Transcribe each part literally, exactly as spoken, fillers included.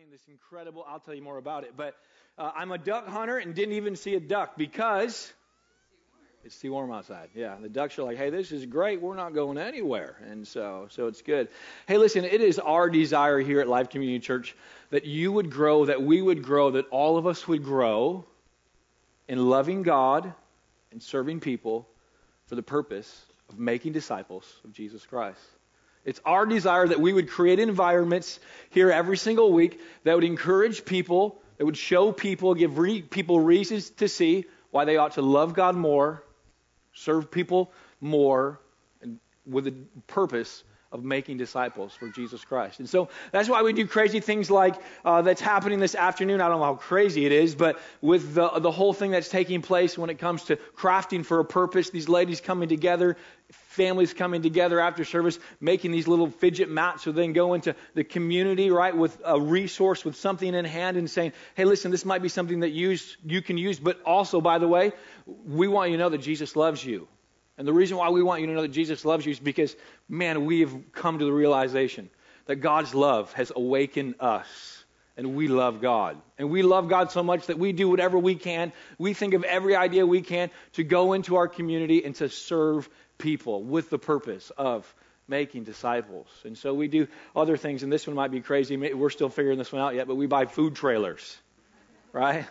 this incredible, I'll tell you more about it, but uh, I'm a duck hunter and didn't even see a duck because it's too warm outside. Yeah, the ducks are like, hey, this is great. We're not going anywhere. And so so it's good. Hey, listen, it is our desire here at Life Community Church that you would grow, that we would grow, that all of us would grow in loving God and serving people for the purpose of making disciples of Jesus Christ. It's our desire that we would create environments here every single week that would encourage people, that would show people, give re- people reasons to see why they ought to love God more, serve people more, and with the purpose of making disciples for Jesus Christ. And so that's why we do crazy things like uh, that's happening this afternoon. I don't know how crazy it is, but with the, the whole thing that's taking place when it comes to crafting for a purpose, these ladies coming together, families coming together after service, making these little fidget mats so they can go into the community, right, with a resource, with something in hand and saying, hey, listen, this might be something that you, you can use, but also, by the way, we want you to know that Jesus loves you. And the reason why we want you to know that Jesus loves you is because, man, we have come to the realization that God's love has awakened us, and we love God. And we love God so much that we do whatever we can. We think of every idea we can to go into our community and to serve people with the purpose of making disciples. And so we do other things, and this one might be crazy. We're still figuring this one out yet, but we buy food trailers, right?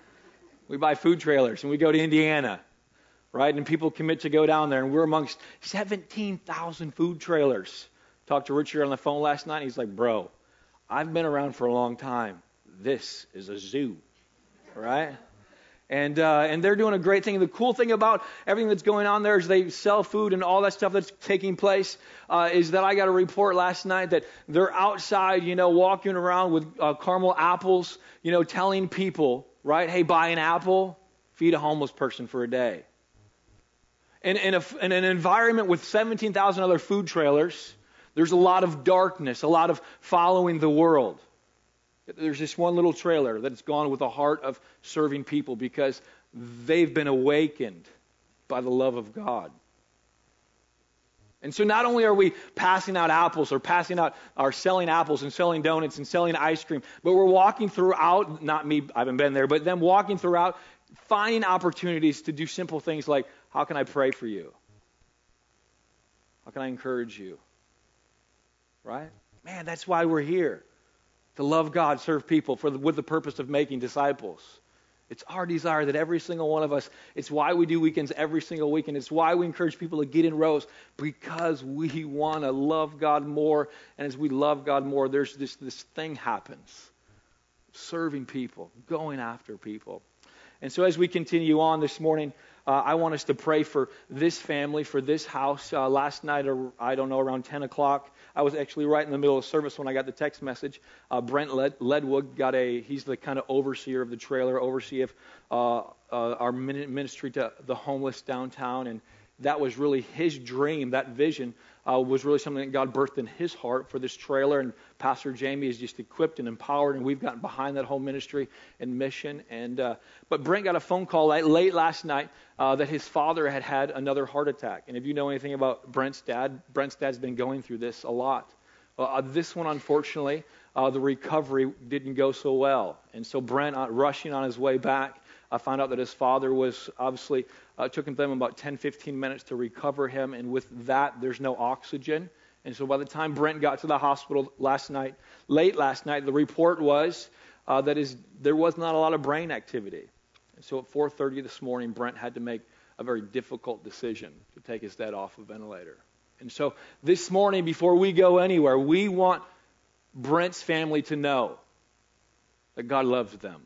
We buy food trailers, and we go to Indiana. Right? And people commit to go down there, and we're amongst seventeen thousand food trailers. Talked to Richard on the phone last night, and he's like, bro, I've been around for a long time. This is a zoo. Right? And uh, and they're doing a great thing. The cool thing about everything that's going on there is they sell food and all that stuff that's taking place uh, is that I got a report last night that they're outside, you know, walking around with uh, caramel apples, you know, telling people, right, hey, buy an apple, feed a homeless person for a day. In, in, a, in an environment with seventeen thousand other food trailers, there's a lot of darkness, a lot of following the world. There's this one little trailer that's gone with a heart of serving people because they've been awakened by the love of God. And so not only are we passing out apples or passing out or selling apples and selling donuts and selling ice cream, but we're walking throughout, not me, I haven't been there, but them walking throughout, finding opportunities to do simple things like, how can I pray for you? How can I encourage you? Right? Man, that's why we're here. To love God, serve people for the, with the purpose of making disciples. It's our desire that every single one of us, it's why we do weekends every single weekend. It's why we encourage people to get in rows, because we want to love God more. And as we love God more, there's this, this thing happens. Serving people, going after people. And so as we continue on this morning, Uh, I want us to pray for this family, for this house. Uh, last night, or I don't know, around ten o'clock, I was actually right in the middle of service when I got the text message. Uh, Brent Led- Ledwood got a, he's the kind of overseer of the trailer, overseer of uh, uh, our ministry to the homeless downtown. And that was really his dream, that vision uh, was really something that God birthed in his heart for this trailer. And Pastor Jamie is just equipped and empowered, and we've gotten behind that whole ministry and mission. And uh, But Brent got a phone call late, late last night uh, that his father had had another heart attack. And if you know anything about Brent's dad, Brent's dad's been going through this a lot. Uh, this one, unfortunately, uh, the recovery didn't go so well. And so Brent, uh, rushing on his way back, I found out that his father was obviously, uh, it took them about ten, fifteen minutes to recover him. And with that, there's no oxygen. And so by the time Brent got to the hospital last night, late last night, the report was uh, that is, there was not a lot of brain activity. And so at four thirty this morning, Brent had to make a very difficult decision to take his dad off a ventilator. And so this morning, before we go anywhere, we want Brent's family to know that God loves them.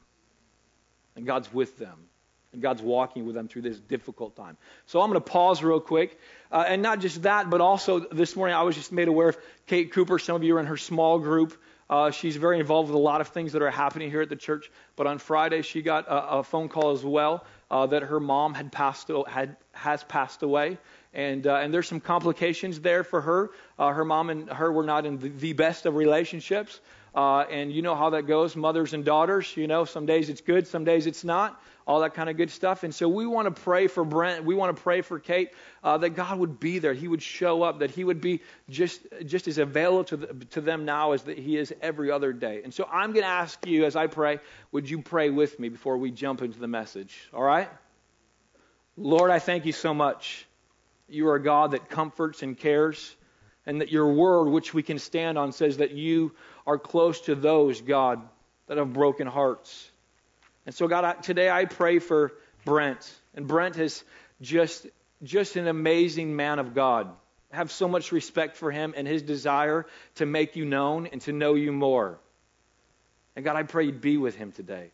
And God's with them. And God's walking with them through this difficult time. So I'm going to pause real quick. Uh, and not just that, but also this morning I was just made aware of Kate Cooper. Some of you are in her small group. Uh, she's very involved with a lot of things that are happening here at the church. But on Friday she got a, a phone call as well uh, that her mom had passed had has passed away. And uh, and there's some complications there for her. Uh, her mom and her were not in the, the best of relationships. Uh, and you know how that goes, mothers and daughters. You know, some days it's good, some days it's not. All that kind of good stuff. And so we want to pray for Brent. We want to pray for Kate, uh, that God would be there. He would show up, that he would be just just as available to, the, to them now as that he is every other day. And so I'm going to ask you, as I pray, would you pray with me before we jump into the message? All right? Lord, I thank you so much. You are a God that comforts and cares, and that your word, which we can stand on, says that you are close to those, God, that have broken hearts. And so, God, I, today I pray for Brent. And Brent is just, just an amazing man of God. I have so much respect for him and his desire to make you known and to know you more. And God, I pray you'd be with him today.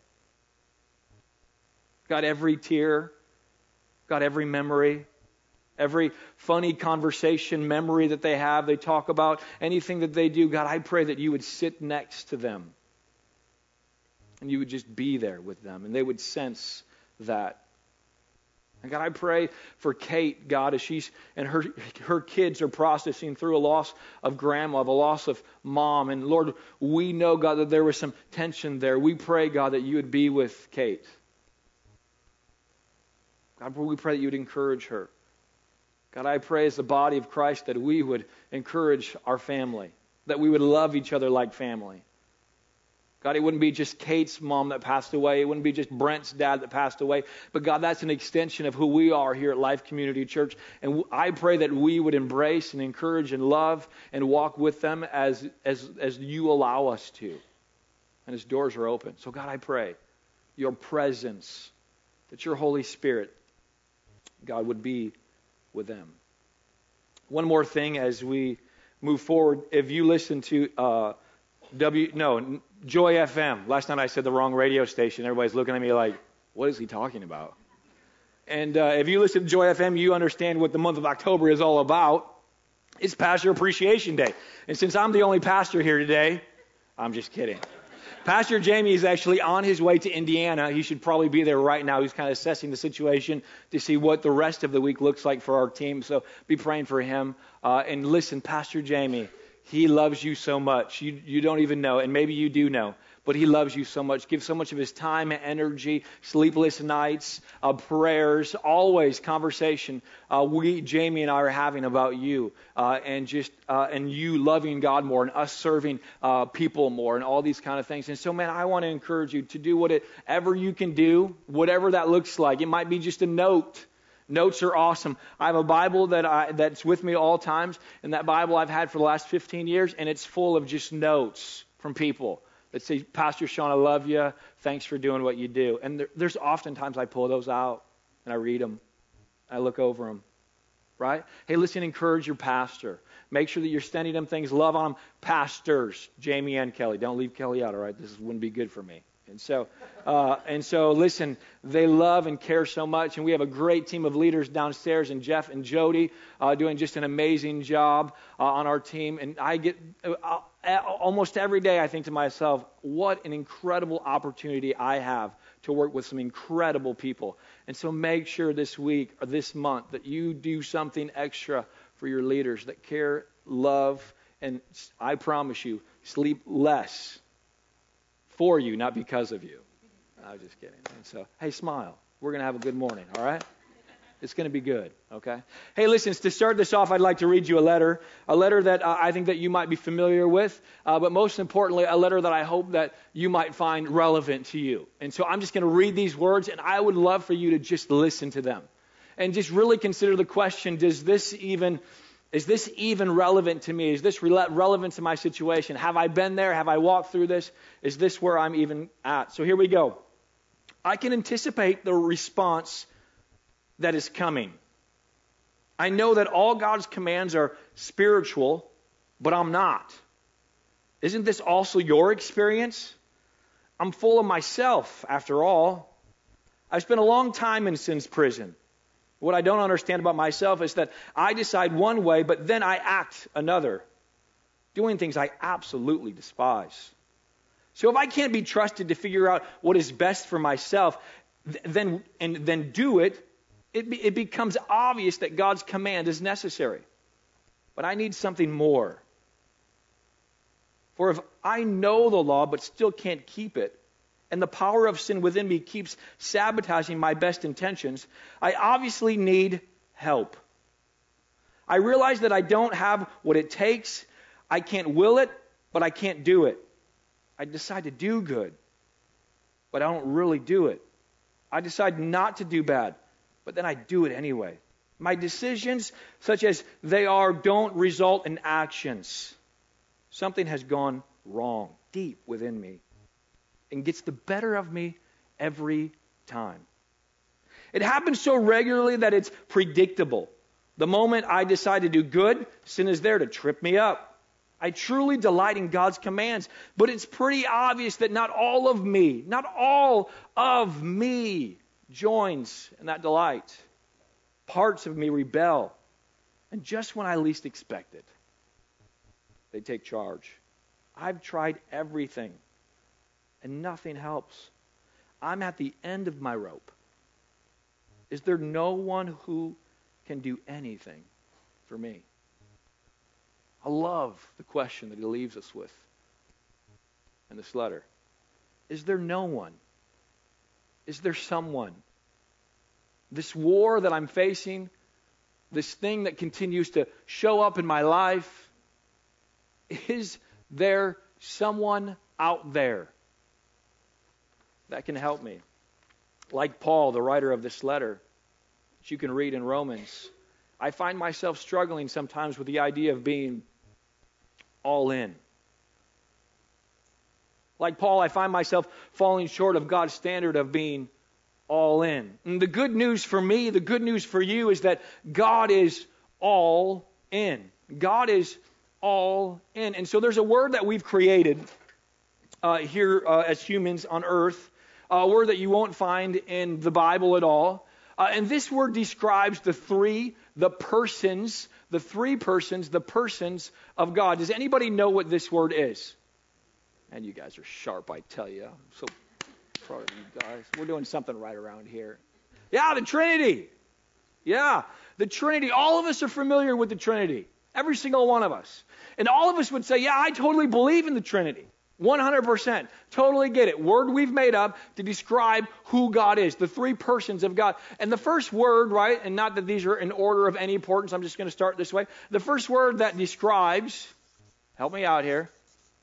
God, every tear, God, every memory, every funny conversation, memory that they have, they talk about, anything that they do, God, I pray that you would sit next to them. And you would just be there with them, and they would sense that. And God, I pray for Kate, God, as she's and her her kids are processing through a loss of grandma, the loss of mom. And Lord, we know, God, that there was some tension there. We pray, God, that you would be with Kate. God, we pray that you would encourage her. God, I pray as the body of Christ that we would encourage our family, that we would love each other like family. God, it wouldn't be just Kate's mom that passed away. It wouldn't be just Brent's dad that passed away. But God, that's an extension of who we are here at Life Community Church. And I pray that we would embrace and encourage and love and walk with them as, as, as you allow us to. And as doors are open. So God, I pray your presence, that your Holy Spirit, God, would be with them. One more thing as we move forward. If you listen to uh, W, no, Joy F M. Last night I said the wrong radio station. Everybody's looking at me like, what is he talking about? And uh, if you listen to Joy F M, you understand what the month of October is all about. It's Pastor Appreciation Day. And since I'm the only pastor here today, I'm just kidding. Pastor Jamie is actually on his way to Indiana. He should probably be there right now. He's kind of assessing the situation to see what the rest of the week looks like for our team. So be praying for him. Uh, and listen, Pastor Jamie, he loves you so much. You you don't even know, and maybe you do know, but he loves you so much. Gives so much of his time and energy, sleepless nights, uh, prayers, always conversation. Uh, we, Jamie and I, are having about you, uh, and just uh, and you loving God more, and us serving uh, people more, and all these kind of things. And so, man, I want to encourage you to do whatever you can do, whatever that looks like. It might be just a note. Notes are awesome. I have a Bible that I, that's with me all times, and that Bible I've had for the last fifteen years, and it's full of just notes from people that say, Pastor Sean, I love you. Thanks for doing what you do. And there, there's oftentimes I pull those out, and I read them. I look over them, right? Hey, listen, encourage your pastor. Make sure that you're sending them things. Love on them. Pastors, Jamie and Kelly. Don't leave Kelly out, all right? This wouldn't be good for me. And so, uh, and so, listen, they love and care so much, and we have a great team of leaders downstairs, and Jeff and Jody uh, doing just an amazing job uh, on our team. And I get uh, almost every day I think to myself, what an incredible opportunity I have to work with some incredible people. And so make sure this week or this month that you do something extra for your leaders that care, love, and I promise you, sleep less. For you, not because of you. I was just kidding. And so, hey, smile. We're going to have a good morning, all right? It's going to be good, okay? Hey, listen, to start this off, I'd like to read you a letter, a letter that uh, I think that you might be familiar with, uh, but most importantly, a letter that I hope that you might find relevant to you. And so I'm just going to read these words, and I would love for you to just listen to them and just really consider the question, does this even... Is this even relevant to me? Is this re- relevant to my situation? Have I been there? Have I walked through this? Is this where I'm even at? So here we go. I can anticipate the response that is coming. I know that all God's commands are spiritual, but I'm not. Isn't this also your experience? I'm full of myself, after all. I've spent a long time in sin's prison. What I don't understand about myself is that I decide one way, but then I act another, doing things I absolutely despise. So if I can't be trusted to figure out what is best for myself, th- then and then do it, it, be, it becomes obvious that God's command is necessary. But I need something more. For if I know the law but still can't keep it, and the power of sin within me keeps sabotaging my best intentions, I obviously need help. I realize that I don't have what it takes. I can't will it, but I can't do it. I decide to do good, but I don't really do it. I decide not to do bad, but then I do it anyway. My decisions, such as they are, don't result in actions. Something has gone wrong deep within me and gets the better of me every time. It happens so regularly that it's predictable. The moment I decide to do good, sin is there to trip me up. I truly delight in God's commands, but it's pretty obvious that not all of me, not all of me joins in that delight. Parts of me rebel, and just when I least expect it, they take charge. I've tried everything, and nothing helps. I'm at the end of my rope. Is there no one who can do anything for me? I love the question that he leaves us with in this letter. Is there no one? Is there someone? This war that I'm facing, this thing that continues to show up in my life, is there someone out there that can help me? Like Paul, the writer of this letter, that you can read in Romans, I find myself struggling sometimes with the idea of being all in. Like Paul, I find myself falling short of God's standard of being all in. And the good news for me, the good news for you is that God is all in. God is all in. And so there's a word that we've created uh, here uh, as humans on earth, a word that you won't find in the Bible at all. Uh, and this word describes the three, the persons, the three persons, the persons of God. Does anybody know what this word is? And you guys are sharp, I tell you. I'm so proud of you guys. We're doing something right around here. Yeah, the Trinity. Yeah, the Trinity. All of us are familiar with the Trinity. Every single one of us. And all of us would say, yeah, I totally believe in the Trinity. one hundred percent. Totally get it. Word we've made up to describe who God is. The three persons of God. And the first word, right, and not that these are in order of any importance, I'm just going to start this way. The first word that describes, help me out here,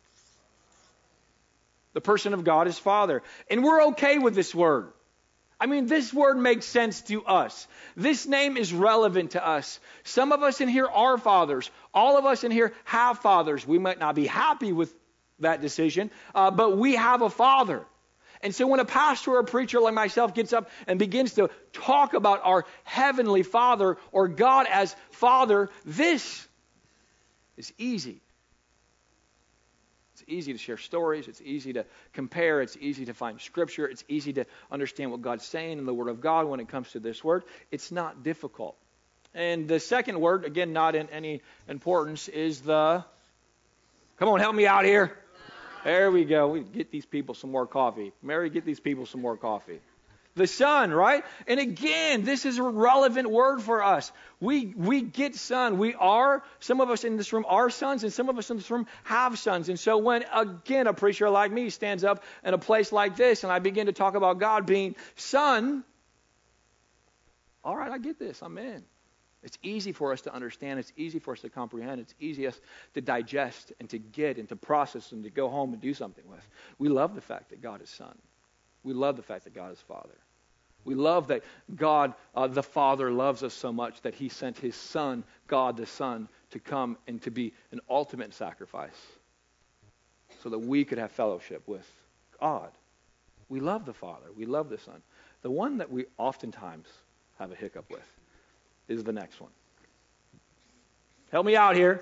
the person of God is Father. And we're okay with this word. I mean, this word makes sense to us. This name is relevant to us. Some of us in here are fathers. All of us in here have fathers. We might not be happy with that decision, uh, but we have a father. And so when a pastor or a preacher like myself gets up and begins to talk about our heavenly Father or God as Father, this is easy. It's easy to share stories. It's easy to compare. It's easy to find Scripture. It's easy to understand what God's saying in the Word of God when it comes to this word. It's not difficult. And the second word, again, not in any importance, is the... Come on, help me out here. There we go. We get these people some more coffee. Mary, get these people some more coffee. The Son, right? And again, this is a relevant word for us. We we get son. We are, some of us in this room are sons, and some of us in this room have sons. And so when, again, a preacher like me stands up in a place like this, and I begin to talk about God being Son, all right, I get this. I'm in. It's easy for us to understand. It's easy for us to comprehend. It's easy for us to digest and to get and to process and to go home and do something with. We love the fact that God is Son. We love the fact that God is Father. We love that God, uh, the Father, loves us so much that He sent His Son, God the Son, to come and to be an ultimate sacrifice so that we could have fellowship with God. We love the Father. We love the Son. The one that we oftentimes have a hiccup with is the next one. Help me out here.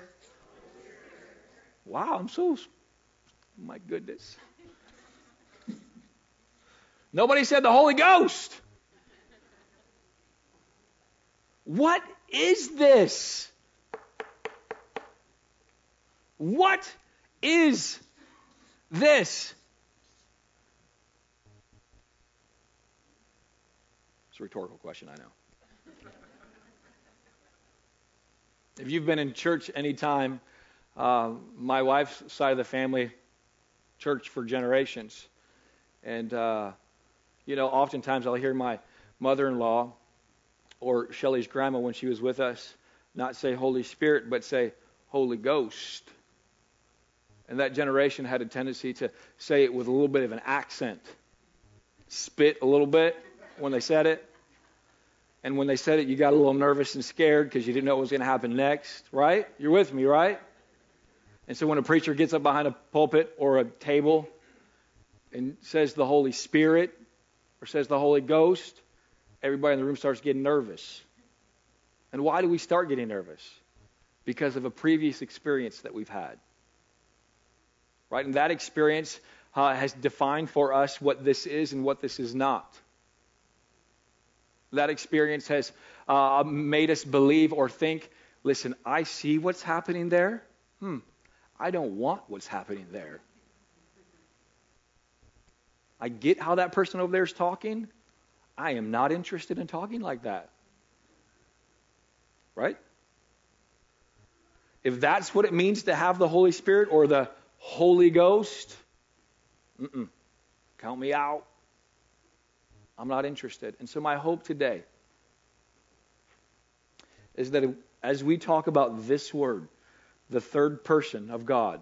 Wow, I'm so, my goodness. Nobody said the Holy Ghost. What is this? What is this? It's a rhetorical question, I know. If you've been in church any time, uh, my wife's side of the family, church for generations. And, uh, you know, oftentimes I'll hear my mother-in-law or Shelley's grandma when she was with us not say Holy Spirit, but say Holy Ghost. And that generation had a tendency to say it with a little bit of an accent. Spit a little bit when they said it. And when they said it, you got a little nervous and scared because you didn't know what was going to happen next, right? You're with me, right? And so when a preacher gets up behind a pulpit or a table and says the Holy Spirit or says the Holy Ghost, everybody in the room starts getting nervous. And why do we start getting nervous? Because of a previous experience that we've had. Right? And that experience uh, has defined for us what this is and what this is not. That experience has uh, made us believe or think, listen, I see what's happening there. Hmm, I don't want what's happening there. I get how that person over there is talking. I am not interested in talking like that. Right? If that's what it means to have the Holy Spirit or the Holy Ghost, mm-mm, count me out. I'm not interested. And so my hope today is that as we talk about this word, the third person of God,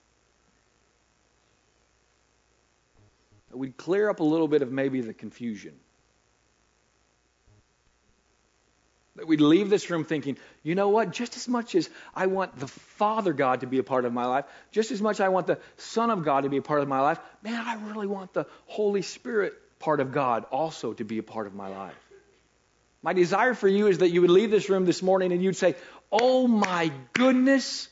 that we'd clear up a little bit of maybe the confusion. That we'd leave this room thinking, you know what, just as much as I want the Father God to be a part of my life, just as much I want the Son of God to be a part of my life, man, I really want the Holy Spirit part of God also to be a part of my life. My desire for you is that you would leave this room this morning and you'd say, oh my goodness,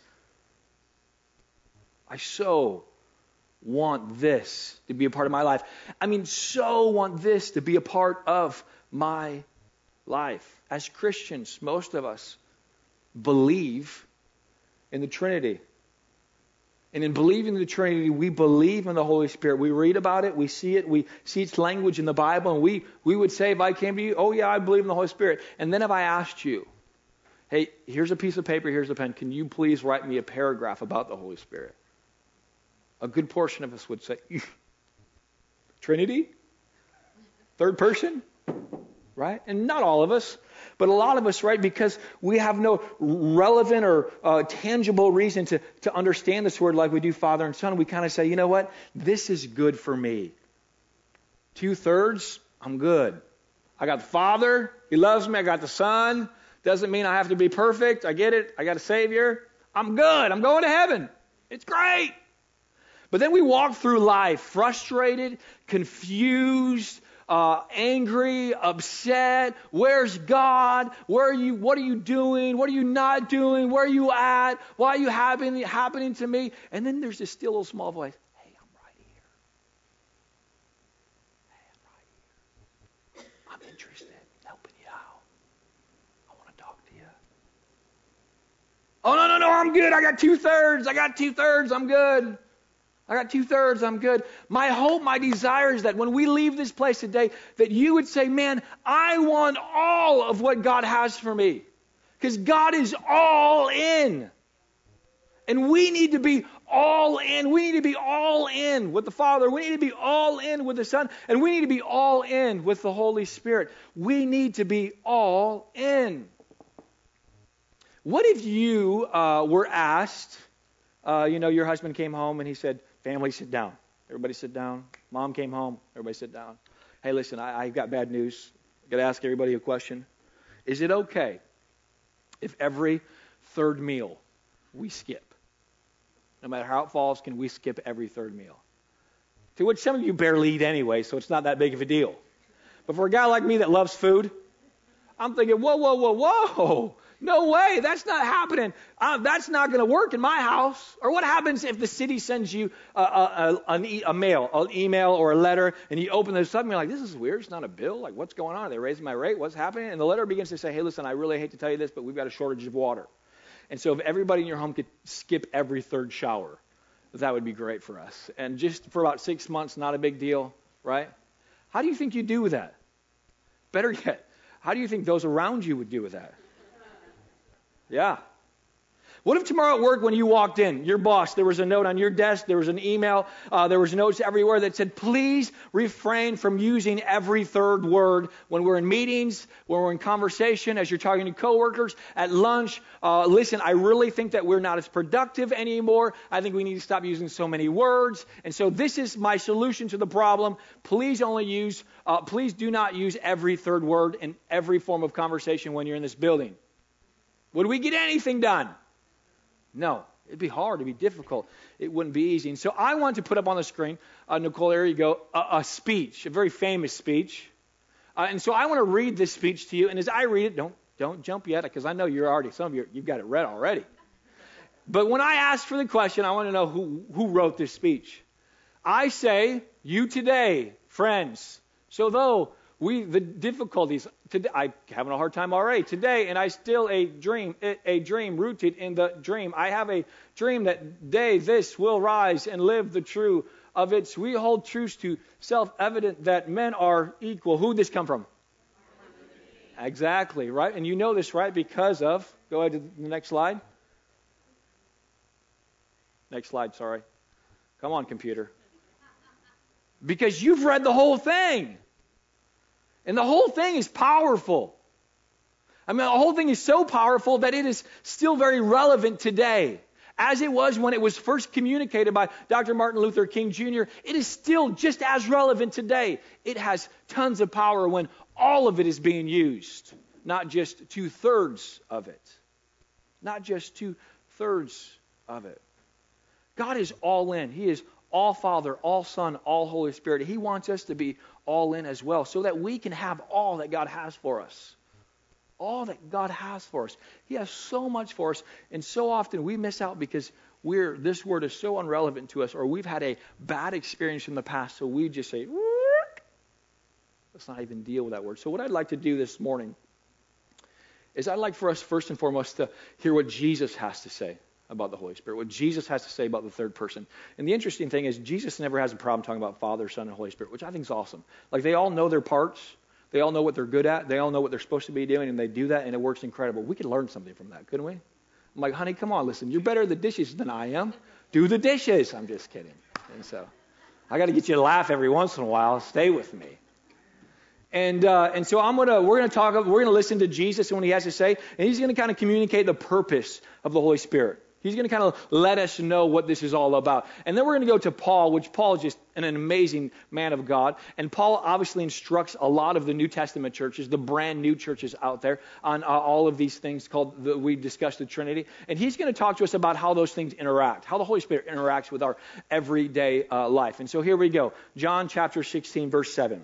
I so want this to be a part of my life. I mean, so want this to be a part of my life. As Christians, most of us believe in the Trinity. And in believing in the Trinity, we believe in the Holy Spirit. We read about it, we see it, we see its language in the Bible, and we, we would say, if I came to you, oh yeah, I believe in the Holy Spirit. And then if I asked you, hey, here's a piece of paper, here's a pen, can you please write me a paragraph about the Holy Spirit? A good portion of us would say, Trinity? Third person? Right? And not all of us, but a lot of us, right, because we have no relevant or uh, tangible reason to, to understand this word like we do Father and Son, we kind of say, you know what, this is good for me. Two-thirds, I'm good. I got the Father, He loves me, I got the Son, doesn't mean I have to be perfect, I get it, I got a Savior, I'm good, I'm going to heaven, it's great. But then we walk through life frustrated, confused, Uh, angry, upset. Where's God? Where are you? What are you doing? What are you not doing? Where are you at? Why are you happening happening to me? And then there's this still little small voice. Hey, I'm right here. Hey, I'm right here. I'm interested in helping you out. I want to talk to you. Oh no no no! I'm good. I got two thirds. I got two thirds. I'm good. I got two-thirds, I'm good. My hope, my desire is that when we leave this place today, that you would say, man, I want all of what God has for me. Because God is all in. And we need to be all in. We need to be all in with the Father. We need to be all in with the Son. And we need to be all in with the Holy Spirit. We need to be all in. What if you uh, were asked, uh, you know, your husband came home and he said, family, sit down. Everybody sit down. Mom came home. Everybody sit down. Hey, listen, I, I've got bad news. I've got to ask everybody a question. Is it okay if every third meal we skip? No matter how it falls, can we skip every third meal? To which some of you barely eat anyway, so it's not that big of a deal. But for a guy like me that loves food, I'm thinking, whoa, whoa, whoa, whoa. No way, that's not happening. Uh, that's not going to work in my house. Or what happens if the city sends you a, a, a, a, a mail, an email or a letter, and you open this up and you're like, this is weird, it's not a bill. Like, what's going on? Are they raising my rate? What's happening? And the letter begins to say, hey, listen, I really hate to tell you this, but we've got a shortage of water. And so if everybody in your home could skip every third shower, that would be great for us. And just for about six months, not a big deal, right? How do you think you do with that? Better yet, how do you think those around you would do with that? Yeah. What if tomorrow at work when you walked in, your boss, there was a note on your desk, there was an email, uh, there was notes everywhere that said, please refrain from using every third word when we're in meetings, when we're in conversation, as you're talking to coworkers, at lunch. Uh, listen, I really think that we're not as productive anymore. I think we need to stop using so many words. And so this is my solution to the problem. Please only use, uh, please do not use every third word in every form of conversation when you're in this building. Would we get anything done? No. It'd be hard. It'd be difficult. It wouldn't be easy. And so I want to put up on the screen, uh, Nicole, there you go, a, a speech, a very famous speech. Uh, and so I want to read this speech to you. And as I read it, don't don't jump yet, because I know you're already, some of you, you've got it read already. But when I ask for the question, I want to know who, who wrote this speech. I say, you today, friends. So though we, the difficulties, today, I'm having a hard time already today, and I still a dream, a dream rooted in the dream. I have a dream that day this will rise and live the true of its. We hold truths to self-evident that men are equal. Who did this come from? Exactly, right? And you know this, right? Because of, go ahead to the next slide. Next slide, sorry. Come on, computer. Because you've read the whole thing. And the whole thing is powerful. I mean, the whole thing is so powerful that it is still very relevant today. As it was when it was first communicated by Doctor Martin Luther King Junior, it is still just as relevant today. It has tons of power when all of it is being used, not just two-thirds of it. Not just two-thirds of it. God is all in. He is all Father, all Son, all Holy Spirit. He wants us to be all in as well, so that we can have all that God has for us. All that God has for us. He has so much for us, and so often we miss out because we're this word is so irrelevant to us, or we've had a bad experience in the past, so we just say, let's not even deal with that word. So what I'd like to do this morning is I'd like for us first and foremost to hear what Jesus has to say about the Holy Spirit, what Jesus has to say about the third person. And the interesting thing is Jesus never has a problem talking about Father, Son, and Holy Spirit, which I think is awesome. Like, they all know their parts. They all know what they're good at. They all know what they're supposed to be doing, and they do that, and it works incredible. We could learn something from that, couldn't we? I'm like, honey, come on, listen, you're better at the dishes than I am. Do the dishes. I'm just kidding. And so I got to get you to laugh every once in a while. Stay with me. And uh, and so I'm gonna we're gonna talk. We're gonna listen to Jesus and what he has to say, and he's gonna kind of communicate the purpose of the Holy Spirit. He's going to kind of let us know what this is all about. And then we're going to go to Paul, which Paul is just an amazing man of God. And Paul obviously instructs a lot of the New Testament churches, the brand new churches out there, on uh, all of these things called, the, we discussed the Trinity. And he's going to talk to us about how those things interact, how the Holy Spirit interacts with our everyday uh, life. And so here we go. John chapter sixteen, verse seven.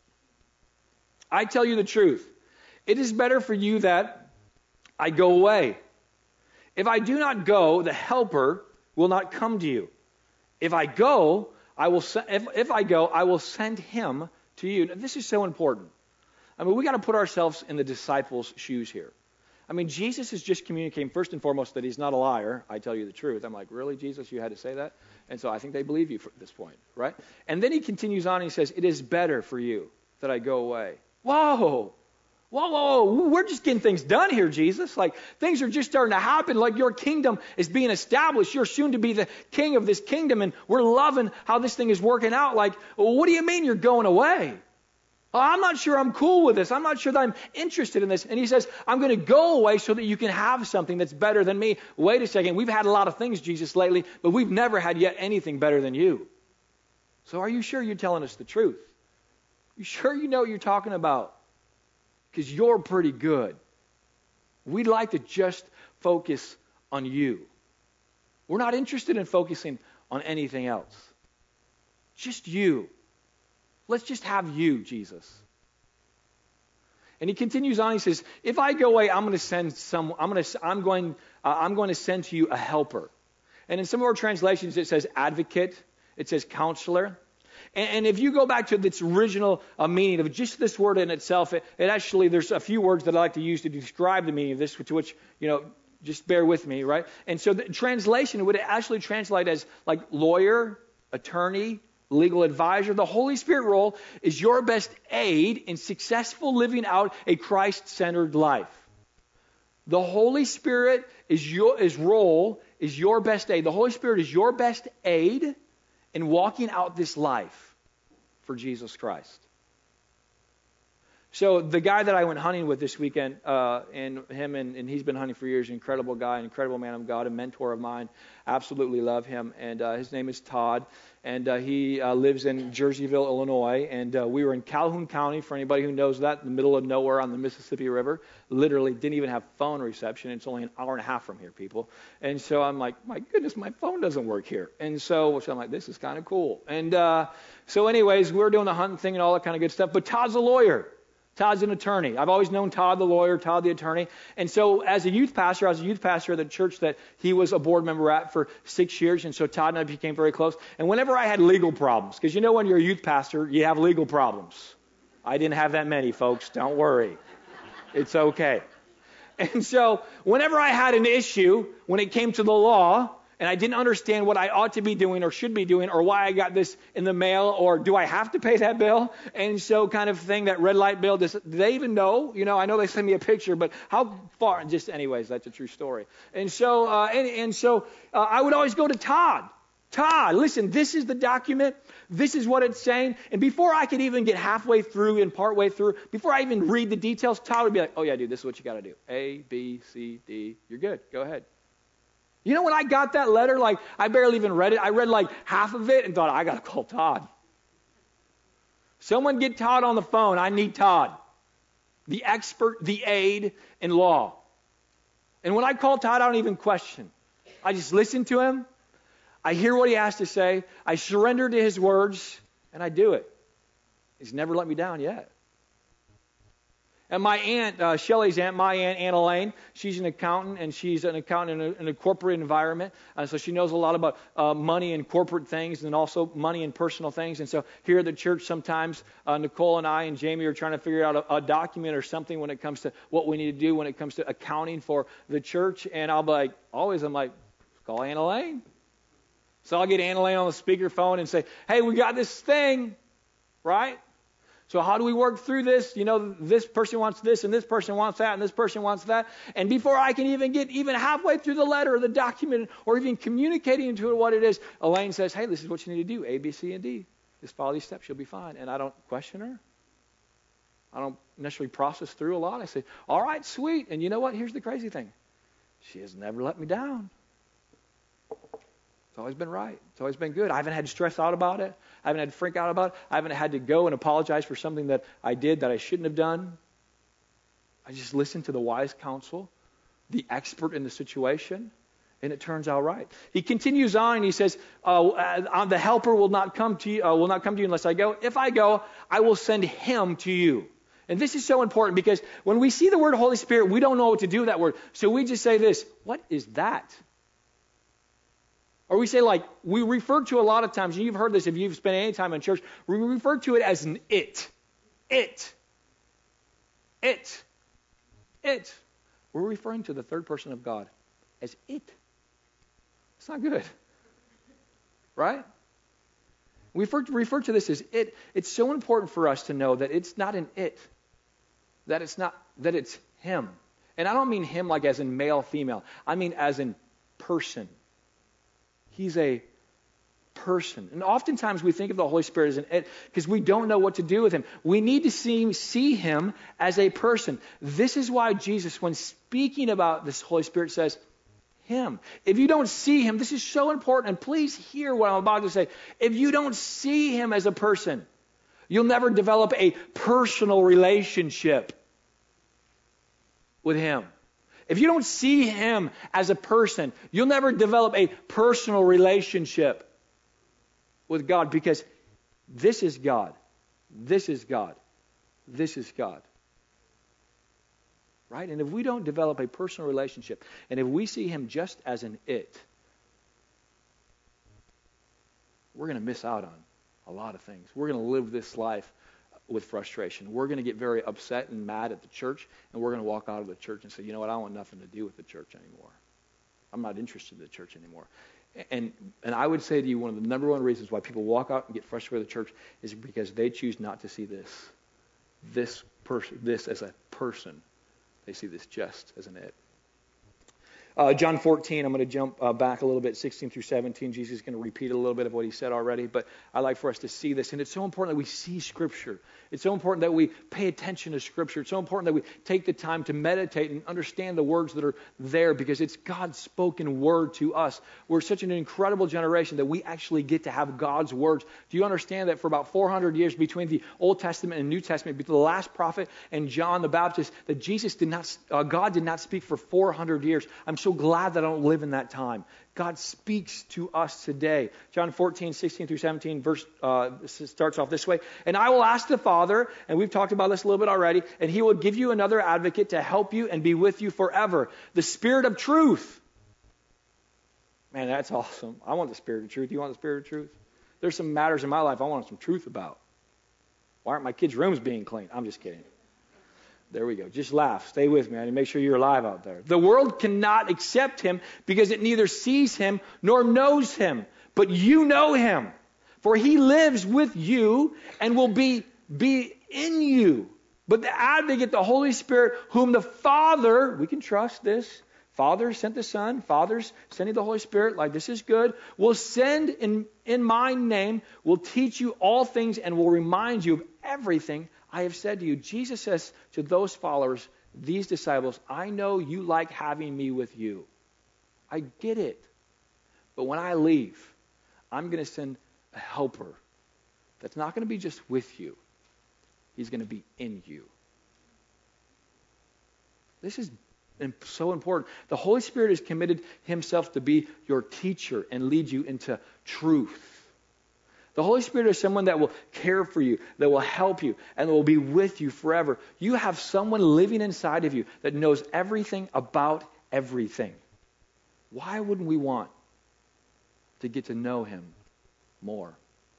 I tell you the truth. It is better for you that I go away. If I do not go, the Helper will not come to you. If I go, I will. Se- if, if I go, I will send him to you. Now, this is so important. I mean, we got to put ourselves in the disciples' shoes here. I mean, Jesus is just communicating first and foremost that he's not a liar. I tell you the truth. I'm like, really, Jesus? You had to say that? And so I think they believe you at this point, right? And then he continues on and he says, it is better for you that I go away. Whoa. Whoa, whoa, whoa, we're just getting things done here, Jesus. Like, things are just starting to happen. Like, your kingdom is being established. You're soon to be the king of this kingdom, and we're loving how this thing is working out. Like, well, what do you mean you're going away? Well, I'm not sure I'm cool with this. I'm not sure that I'm interested in this. And he says, I'm going to go away so that you can have something that's better than me. Wait a second. We've had a lot of things, Jesus, lately, but we've never had yet anything better than you. So are you sure you're telling us the truth? You sure you know what you're talking about? Because you're pretty good. We'd like to just focus on you. We're not interested in focusing on anything else. Just you. Let's just have you, Jesus. And he continues on. He says, "If I go away, I'm going to send some. I'm going to. I'm going. Uh, I'm going to send to you a helper." And in some of our translations, it says advocate. It says counselor. And if you go back to its original uh, meaning of just this word in itself, it, it actually, there's a few words that I like to use to describe the meaning of this, to which, you know, just bear with me, right? And so the translation would actually translate as like lawyer, attorney, legal advisor. The Holy Spirit role is your best aid in successful living out a Christ-centered life. The Holy Spirit is your his role is your best aid. The Holy Spirit is your best aid in walking out this life for Jesus Christ. So the guy that I went hunting with this weekend, uh, and him and, and he's been hunting for years, incredible guy, an incredible man of God, a mentor of mine, absolutely love him. And uh, his name is Todd, and uh, he uh, lives in Jerseyville, Illinois. And uh, we were in Calhoun County, for anybody who knows that, in the middle of nowhere on the Mississippi River. Literally didn't even have phone reception. It's only an hour and a half from here, people. And so I'm like, my goodness, my phone doesn't work here. And so, which I'm like, this is kind of cool. And uh, so anyways, we we're doing the hunting thing and all that kind of good stuff. But Todd's a lawyer. Todd's an attorney. I've always known Todd the lawyer, Todd the attorney. And so as a youth pastor, I was a youth pastor at the church that he was a board member at for six years. And so Todd and I became very close. And whenever I had legal problems, because you know when you're a youth pastor, you have legal problems. I didn't have that many, folks. Don't worry. It's okay. And so whenever I had an issue when it came to the law, and I didn't understand what I ought to be doing or should be doing or why I got this in the mail or do I have to pay that bill? And so kind of thing, that red light bill, does, do they even know? You know, I know they send me a picture, but how far? Just anyways, that's a true story. And so, uh, and, and so uh, I would always go to Todd. Todd, listen, this is the document. This is what it's saying. And before I could even get halfway through and partway through, before I even read the details, Todd would be like, oh yeah, dude, this is what you got to do. A, B, C, D. You're good. Go ahead. You know, when I got that letter, like, I barely even read it. I read like half of it and thought, I got to call Todd. Someone get Todd on the phone. I need Todd, the expert, the aide in law. And when I call Todd, I don't even question. I just listen to him. I hear what he has to say. I surrender to his words, and I do it. He's never let me down yet. And my aunt, uh, Shelley's aunt, my aunt, Aunt Elaine, she's an accountant, and she's an accountant in a, in a corporate environment. Uh, so she knows a lot about uh, money and corporate things and also money and personal things. And so here at the church, sometimes uh, Nicole and I and Jamie are trying to figure out a, a document or something when it comes to what we need to do when it comes to accounting for the church. And I'll be like, always, I'm like, call Aunt Elaine. So I'll get Aunt Elaine on the speakerphone and say, hey, we got this thing, right? So how do we work through this? You know, this person wants this, and this person wants that, and this person wants that. And before I can even get even halfway through the letter or the document or even communicating to it what it is, Elaine says, hey, this is what you need to do, A, B, C, and D. Just follow these steps, you'll be fine. And I don't question her. I don't necessarily process through a lot. I say, all right, sweet. And you know what? Here's the crazy thing. She has never let me down. It's always been right. It's always been good. I haven't had to stress out about it. I haven't had to freak out about it. I haven't had to go and apologize for something that I did that I shouldn't have done. I just listened to the wise counsel, the expert in the situation, and it turns out right. He continues on and he says, uh, uh, "The Helper will not come to you. Uh, will not come to you unless I go. If I go, I will send him to you." And this is so important because when we see the word Holy Spirit, we don't know what to do with that word. So we just say this: "What is that?" Or we say, like, we refer to a lot of times, and you've heard this if you've spent any time in church, we refer to it as an it. It. It. It. We're referring to the third person of God as it. It's not good. Right? We refer, refer to this as it. It's so important for us to know that it's not an it. That it's not, that it's him. And I don't mean him like as in male, female. I mean as in person. He's a person. And oftentimes we think of the Holy Spirit as an it because we don't know what to do with him. We need to see, see him as a person. This is why Jesus, when speaking about this Holy Spirit, says him. If you don't see him, this is so important. And please hear what I'm about to say. If you don't see him as a person, you'll never develop a personal relationship with him. If you don't see him as a person, you'll never develop a personal relationship with God because this is God. This is God. This is God. Right? And if we don't develop a personal relationship, and if we see him just as an it, we're going to miss out on a lot of things. We're going to live this life with frustration. We're going to get very upset and mad at the church, and we're going to walk out of the church and say, you know what, I want nothing to do with the church anymore. I'm not interested in the church anymore. And and I would say to you, one of the number one reasons why people walk out and get frustrated with the church is because they choose not to see this, this person, this as a person. They see this just as an it. Uh, John fourteen, I'm going to jump uh, back a little bit, sixteen through seventeen. Jesus is going to repeat a little bit of what he said already, but I like for us to see this. And it's so important that we see Scripture. It's so important that we pay attention to Scripture. It's so important that we take the time to meditate and understand the words that are there, because it's God's spoken word to us. We're such an incredible generation that we actually get to have God's words. Do you understand that for about four hundred years between the Old Testament and New Testament, between the last prophet and John the Baptist, that Jesus did not, uh, God did not speak for four hundred years? I'm so glad that I don't live in that time. God speaks to us today. John fourteen, sixteen through seventeen, verse uh, starts off this way. And I will ask the Father, and we've talked about this a little bit already, and he will give you another advocate to help you and be with you forever. The Spirit of truth. Man, that's awesome. I want the Spirit of truth. You want the Spirit of truth? There's some matters in my life I want some truth about. Why aren't my kids' rooms being cleaned? I'm just kidding. There we go. Just laugh. Stay with me. I need to make sure you're alive out there. The world cannot accept him because it neither sees him nor knows him. But you know him, for he lives with you and will be, be in you. But the advocate, the Holy Spirit, whom the Father, we can trust this, Father sent the Son, Father's sending the Holy Spirit, like this is good, will send in, in my name, will teach you all things and will remind you of everything I have said to you. Jesus says to those followers, these disciples, I know you like having me with you. I get it. But when I leave, I'm going to send a helper that's not going to be just with you. He's going to be in you. This is so important. The Holy Spirit has committed himself to be your teacher and lead you into truth. The Holy Spirit is someone that will care for you, that will help you, and will be with you forever. You have someone living inside of you that knows everything about everything. Why wouldn't we want to get to know him more?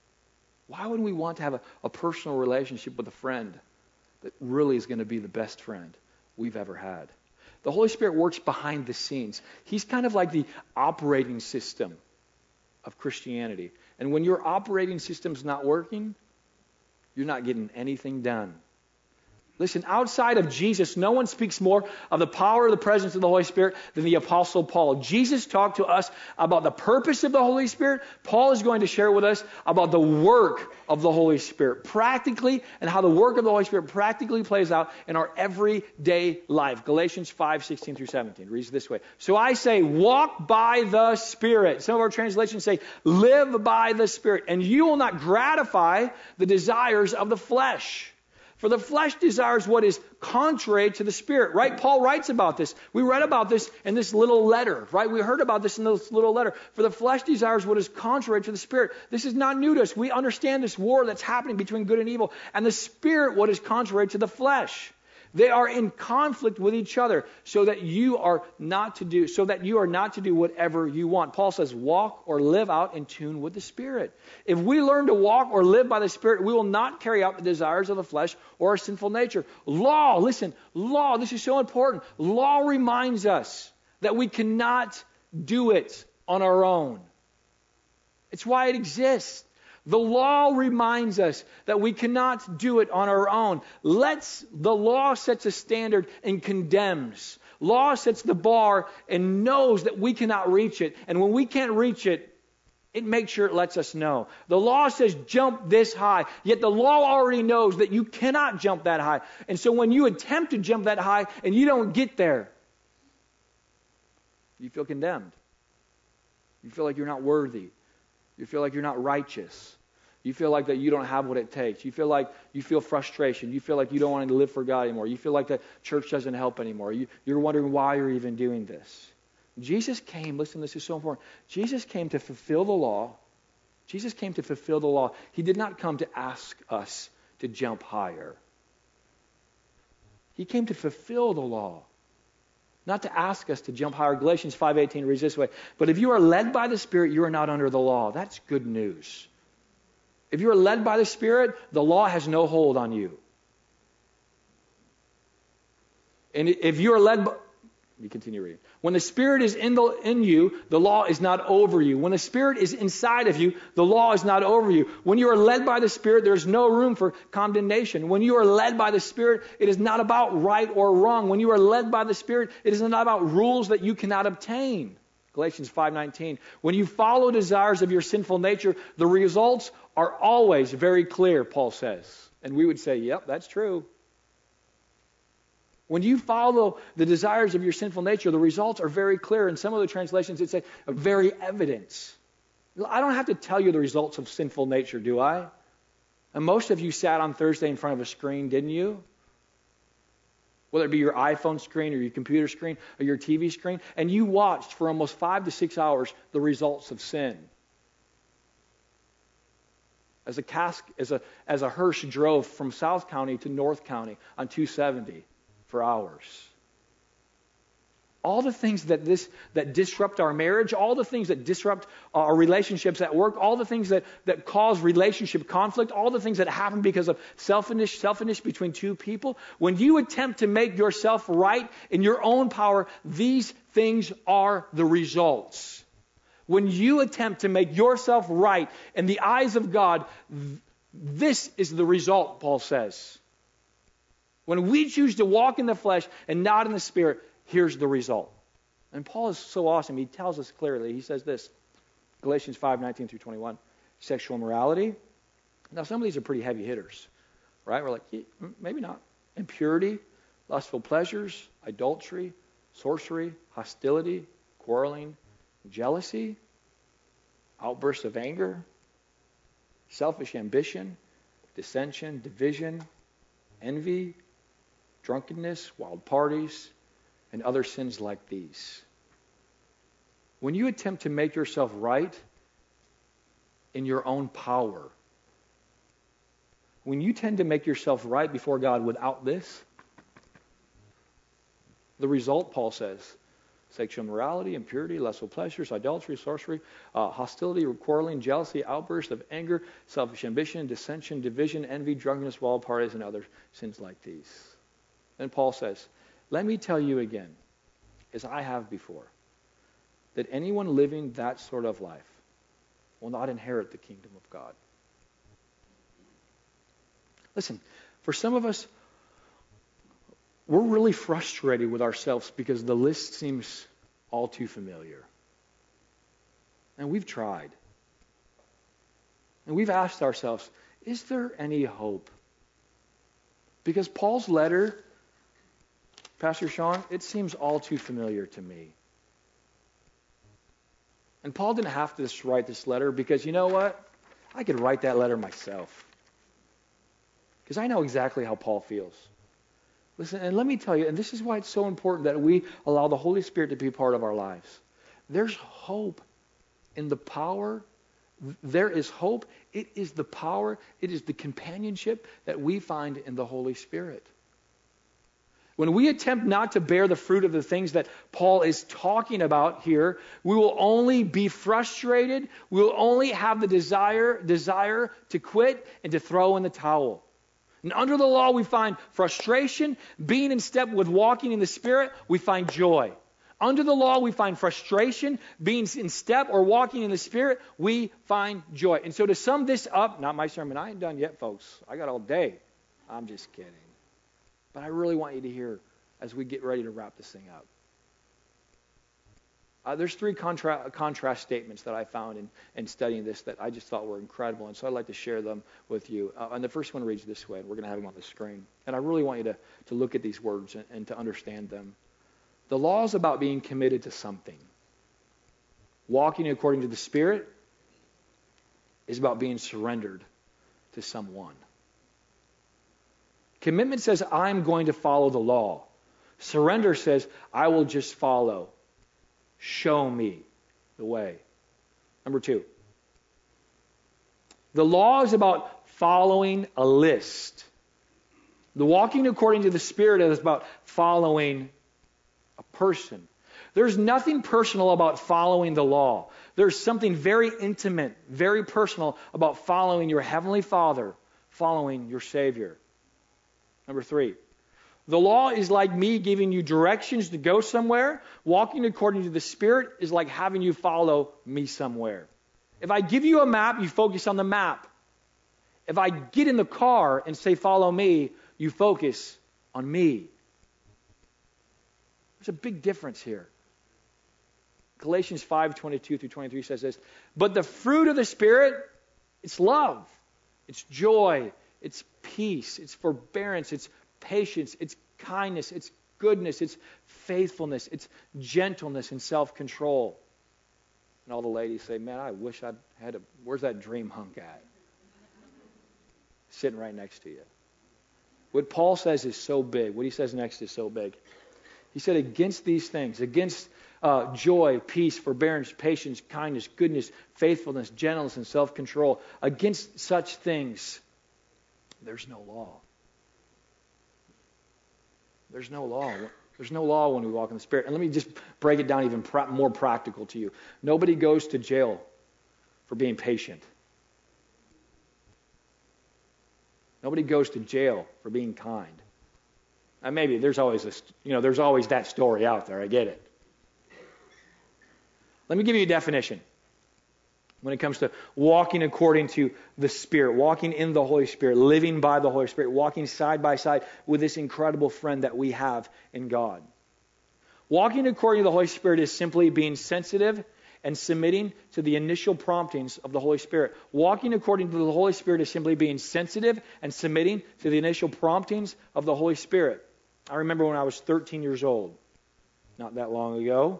Why wouldn't we want to have a, a personal relationship with a friend that really is going to be the best friend we've ever had? The Holy Spirit works behind the scenes. He's kind of like the operating system of Christianity. And when your operating system's not working, you're not getting anything done. Listen, outside of Jesus, no one speaks more of the power of the presence of the Holy Spirit than the Apostle Paul. Jesus talked to us about the purpose of the Holy Spirit. Paul is going to share with us about the work of the Holy Spirit practically, and how the work of the Holy Spirit practically plays out in our everyday life. Galatians five, sixteen through seventeen reads this way. So I say, walk by the Spirit. Some of our translations say, live by the Spirit, and you will not gratify the desires of the flesh. For the flesh desires what is contrary to the Spirit, right? Paul writes about this. We read about this in this little letter, right? We heard about this in this little letter. For the flesh desires what is contrary to the Spirit. This is not new to us. We understand this war that's happening between good and evil. And the Spirit, what is contrary to the flesh. They are in conflict with each other, so that you are not to do, so that you are not to do whatever you want. Paul says, walk or live out in tune with the Spirit. If we learn to walk or live by the Spirit, we will not carry out the desires of the flesh or our sinful nature. Law, listen, law, this is so important. Law reminds us that we cannot do it on our own. It's why it exists. The law reminds us that we cannot do it on our own. Let's, the law sets a standard and condemns. Law sets the bar and knows that we cannot reach it. And when we can't reach it, it makes sure it lets us know. The law says jump this high, yet the law already knows that you cannot jump that high. And so when you attempt to jump that high and you don't get there, you feel condemned. You feel like you're not worthy. You feel like you're not righteous. You feel like that you don't have what it takes. You feel like you feel frustration. You feel like you don't want to live for God anymore. You feel like the church doesn't help anymore. You, you're wondering why you're even doing this. Jesus came, listen, this is so important. Jesus came to fulfill the law. Jesus came to fulfill the law. He did not come to ask us to jump higher. He came to fulfill the law, not to ask us to jump higher. Galatians five eighteen reads this way. But if you are led by the Spirit, you are not under the law. That's good news. If you are led by the Spirit, the law has no hold on you. And if you are led by, You continue reading. When the Spirit is in, the, in you, the law is not over you. When the Spirit is inside of you, the law is not over you. When you are led by the Spirit, there is no room for condemnation. When you are led by the Spirit, it is not about right or wrong. When you are led by the Spirit, it is not about rules that you cannot obtain. Galatians five nineteen. When you follow desires of your sinful nature, the results are always very clear, Paul says. And we would say, yep, that's true. When you follow the desires of your sinful nature, the results are very clear. In some of the translations, it says very evident. I don't have to tell you the results of sinful nature, do I? And most of you sat on Thursday in front of a screen, didn't you? Whether it be your iPhone screen or your computer screen or your T V screen, and you watched for almost five to six hours the results of sin. As a cask, as a as a hearse drove from South County to North County on two seventy. For hours. All the things that this that disrupt our marriage, all the things that disrupt our relationships at work, all the things that, that cause relationship conflict, all the things that happen because of selfishness, selfishness between two people. When you attempt to make yourself right in your own power, these things are the results. When you attempt to make yourself right in the eyes of God, th- this is the result, Paul says. When we choose to walk in the flesh and not in the Spirit, here's the result. And Paul is so awesome. He tells us clearly. He says this, Galatians five nineteen through twenty-one, sexual immorality. Now, some of these are pretty heavy hitters, right? We're like, yeah, maybe not. Impurity, lustful pleasures, adultery, sorcery, hostility, quarreling, jealousy, outbursts of anger, selfish ambition, dissension, division, envy, drunkenness, wild parties, and other sins like these. When you attempt to make yourself right in your own power, when you tend to make yourself right before God without this, the result, Paul says, sexual immorality, impurity, lustful pleasures, adultery, sorcery, uh, hostility, quarreling, jealousy, outbursts of anger, selfish ambition, dissension, division, envy, drunkenness, wild parties, and other sins like these. And Paul says, let me tell you again, as I have before, that anyone living that sort of life will not inherit the kingdom of God. Listen, for some of us, we're really frustrated with ourselves because the list seems all too familiar. And we've tried. And we've asked ourselves, is there any hope? Because Paul's letter, Pastor Sean, it seems all too familiar to me. And Paul didn't have to just write this letter because, you know what? I could write that letter myself. Because I know exactly how Paul feels. Listen, and let me tell you, and this is why it's so important that we allow the Holy Spirit to be a part of our lives. There's hope in the power. There is hope. It is the power. It is the companionship that we find in the Holy Spirit. When we attempt not to bear the fruit of the things that Paul is talking about here, we will only be frustrated. We will only have the desire, desire to quit and to throw in the towel. And under the law, we find frustration. Being in step with walking in the Spirit, we find joy. Under the law, we find frustration. Being in step or walking in the Spirit, we find joy. And so to sum this up, not my sermon, I ain't done yet, folks. I got all day. I'm just kidding. But I really want you to hear as we get ready to wrap this thing up. Uh, there's three contra- contrast statements that I found in, in studying this that I just thought were incredible, and so I'd like to share them with you. Uh, and the first one reads this way, and we're going to have them on the screen. And I really want you to, to look at these words and, and to understand them. The law is about being committed to something. Walking according to the Spirit is about being surrendered to someone. Commitment says, I'm going to follow the law. Surrender says, I will just follow. Show me the way. Number two. The law is about following a list. The walking according to the Spirit is about following a person. There's nothing personal about following the law. There's something very intimate, very personal about following your Heavenly Father, following your Savior. Number three. The law is like me giving you directions to go somewhere. Walking according to the Spirit is like having you follow me somewhere. If I give you a map, you focus on the map. If I get in the car and say, follow me, you focus on me. There's a big difference here. Galatians five twenty-two through twenty-three says this, but the fruit of the Spirit, it's love, it's joy, it's peace, it's forbearance, it's patience, it's kindness, it's goodness, it's faithfulness, it's gentleness and self-control. And all the ladies say, man, I wish I had a, where's that dream hunk at? Sitting right next to you. What Paul says is so big. What he says next is so big. He said, against these things, against uh, joy, peace, forbearance, patience, kindness, goodness, faithfulness, gentleness, and self-control, against such things, there's no law. There's no law. There's no law when we walk in the Spirit. And let me just break it down even pra- more practical to you. Nobody goes to jail for being patient. Nobody goes to jail for being kind. And maybe there's always this, you know, there's always that story out there. I get it. Let me give you a definition when it comes to walking according to the Spirit, walking in the Holy Spirit, living by the Holy Spirit, walking side by side with this incredible friend that we have in God. Walking according to the Holy Spirit is simply being sensitive and submitting to the initial promptings of the Holy Spirit. Walking according to the Holy Spirit is simply being sensitive and submitting to the initial promptings of the Holy Spirit. I remember when I was thirteen years old, not that long ago,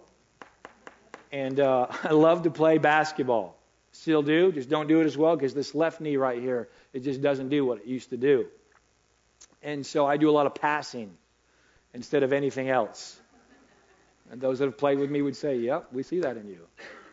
and uh, I loved to play basketball. Still do, just don't do it as well because this left knee right here, it just doesn't do what it used to do. And so I do a lot of passing instead of anything else. And those that have played with me would say, yep, we see that in you.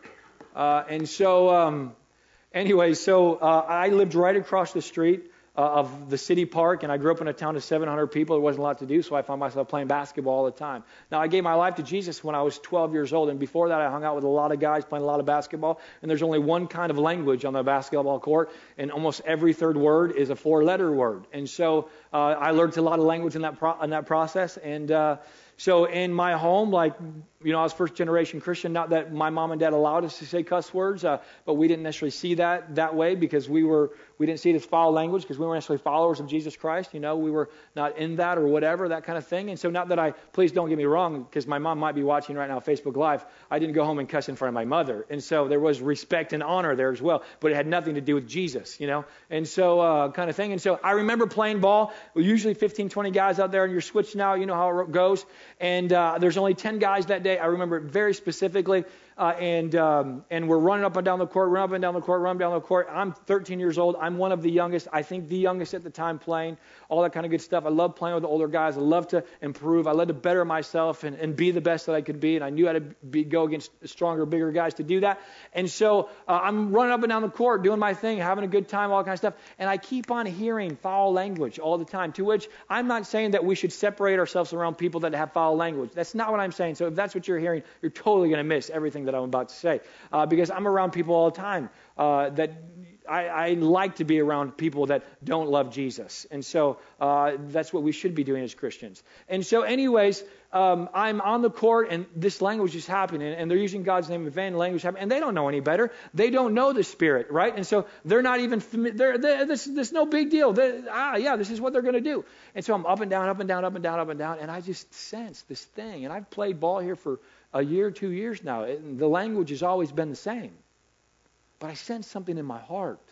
Uh, and so, um, anyway, so uh, I lived right across the street uh, of the city park, and I grew up in a town of seven hundred people. There wasn't a lot to do, so I found myself playing basketball all the time. Now, I gave my life to Jesus when I was twelve years old, and before that I hung out with a lot of guys playing a lot of basketball, and there's only one kind of language on the basketball court, and almost every third word is a four-letter word. And so uh, I learned a lot of language in that, pro- in that process, and uh, so in my home, like, you know, I was first generation Christian, not that my mom and dad allowed us to say cuss words, uh, but we didn't necessarily see that that way because we were, we didn't see it as foul language because we weren't necessarily followers of Jesus Christ. You know, we were not in that or whatever, that kind of thing. And so not that I, please don't get me wrong, because my mom might be watching right now Facebook Live. I didn't go home and cuss in front of my mother. And so there was respect and honor there as well, but it had nothing to do with Jesus, you know, and so uh, kind of thing. And so I remember playing ball, usually fifteen, twenty guys out there and you're switching out, you know how it goes. And uh, there's only ten guys that day. I remember it very specifically. Uh, and um, and we're running up and down the court, running up and down the court, running down the court. I'm thirteen years old. I'm one of the youngest. I think the youngest at the time playing, all that kind of good stuff. I love playing with the older guys. I love to improve. I love to better myself and, and be the best that I could be. And I knew how to be, go against stronger, bigger guys to do that. And so uh, I'm running up and down the court, doing my thing, having a good time, all that kind of stuff. And I keep on hearing foul language all the time, to which I'm not saying that we should separate ourselves around people that have foul language. That's not what I'm saying. So if that's what you're hearing, you're totally going to miss everything that I'm about to say, uh, because I'm around people all the time uh, that I, I like to be around people that don't love Jesus, and so uh, that's what we should be doing as Christians. And so, anyways, um, I'm on the court, and this language is happening, and they're using God's name in vain. Language happening, and they don't know any better. They don't know the Spirit, right? And so they're not even familiar. They're, they're, this, this is no big deal. They're, ah, yeah, this is what they're going to do. And so I'm up and down, up and down, up and down, up and down, and I just sense this thing. And I've played ball here for a year, two years now. It, the language has always been the same. But I sensed something in my heart.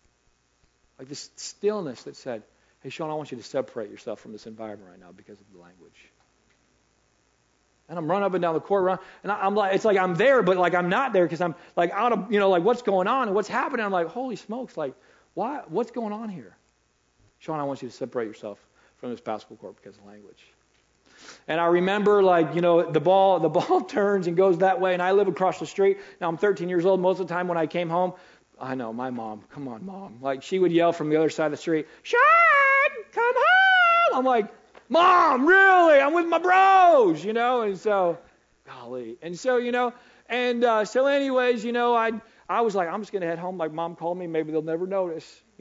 Like this stillness that said, hey, Sean, I want you to separate yourself from this environment right now because of the language. And I'm running up and down the court, run, and I, I'm like, it's like I'm there, but like I'm not there because I'm like out of, you know, like what's going on and what's happening. I'm like, holy smokes, like, why? What's going on here? Sean, I want you to separate yourself from this basketball court because of language. And I remember, like, you know, the ball the ball turns and goes that way, and I live across the street. Now, I'm thirteen years old. Most of the time when I came home, I know, my mom, come on, Mom. Like, she would yell from the other side of the street, Sean, come home. I'm like, Mom, really? I'm with my bros, you know? And so, golly. And so, you know, and uh, so anyways, you know, I I was like, I'm just going to head home like Mom called me. Maybe they'll never notice, you know?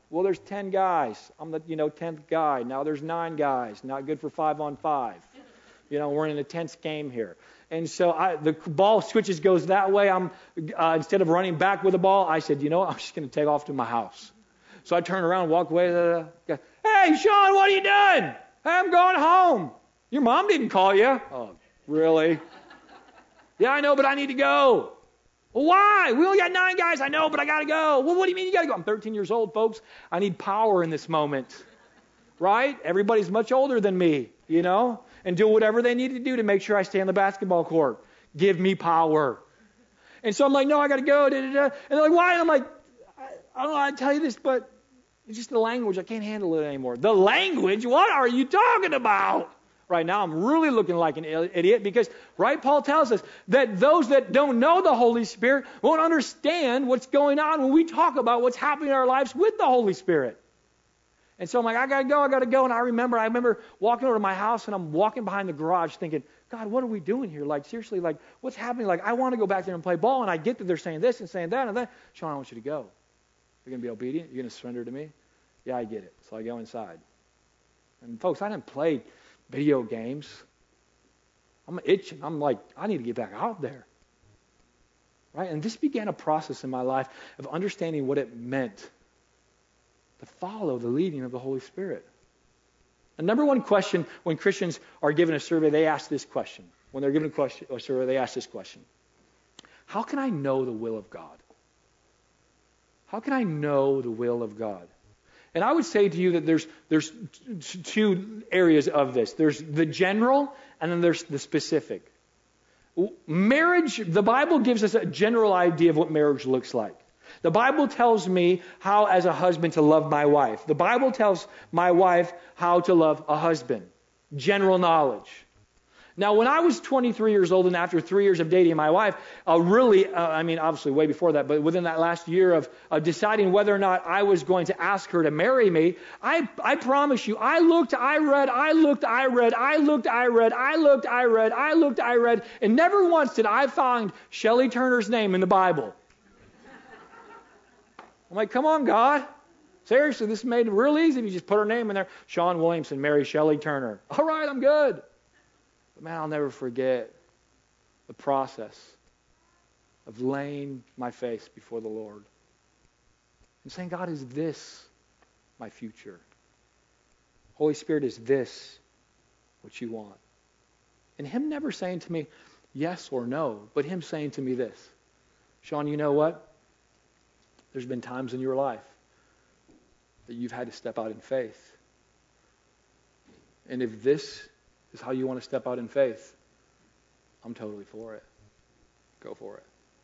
Well, there's ten guys. I'm the, you know, tenth guy. Now there's nine guys. Not good for five on five. You know, we're in a tense game here. And so I, the ball switches, goes that way. I'm uh, instead of running back with the ball, I said, you know what? I'm just going to take off to my house. So I turned around, walked away. Uh, hey, Sean, what are you doing? Hey, I'm going home. Your mom didn't call you. Oh, really? Yeah, I know, but I need to go. Well, why? We only got nine guys. I know, but I got to go. Well, what do you mean you got to go? I'm thirteen years old, folks. I need power in this moment. Right? Everybody's much older than me, you know, and do whatever they need to do to make sure I stay on the basketball court. Give me power. And so I'm like, no, I got to go. Da, da, da. And they're like, why? And I'm like, I, I don't know how to tell you this, but it's just the language. I can't handle it anymore. The language? What are you talking about? Right now, I'm really looking like an idiot because, right, Paul tells us that those that don't know the Holy Spirit won't understand what's going on when we talk about what's happening in our lives with the Holy Spirit. And so I'm like, I got to go, I got to go. And I remember, I remember walking over to my house and I'm walking behind the garage thinking, God, what are we doing here? Like, seriously, like, what's happening? Like, I want to go back there and play ball. And I get that they're saying this and saying that and that. Sean, I want you to go. You're going to be obedient? You're going to surrender to me? Yeah, I get it. So I go inside. And folks, I didn't play video games. I'm itching. I'm like, I need to get back out there. Right? And this began a process in my life of understanding what it meant to follow the leading of the Holy Spirit. The number one question when Christians are given a survey, they ask this question. When they're given a, question, a survey, they ask this question. How can I know the will of God? How can I know the will of God? And I would say to you that there's there's two areas of this. There's the general and then there's the specific. Marriage, the Bible gives us a general idea of what marriage looks like. The Bible tells me how as a husband to love my wife. The Bible tells my wife how to love a husband. General knowledge. Now, when I was twenty-three years old and after three years of dating my wife, uh, really, uh, I mean, obviously way before that, but within that last year of uh, deciding whether or not I was going to ask her to marry me, I, I promise you, I looked, I read, I looked, I read, I looked, I read, I looked, I read, I looked, I read, and never once did I find Shelley Turner's name in the Bible. I'm like, come on, God. Seriously, this is made real easy if you just put her name in there. Sean Williamson, marry Shelley Turner. All right, I'm good. But man, I'll never forget the process of laying my face before the Lord and saying, God, is this my future? Holy Spirit, is this what you want? And him never saying to me yes or no, but him saying to me this, Sean, you know what? There's been times in your life that you've had to step out in faith. And if this is how you want to step out in faith, I'm totally for it. Go for it.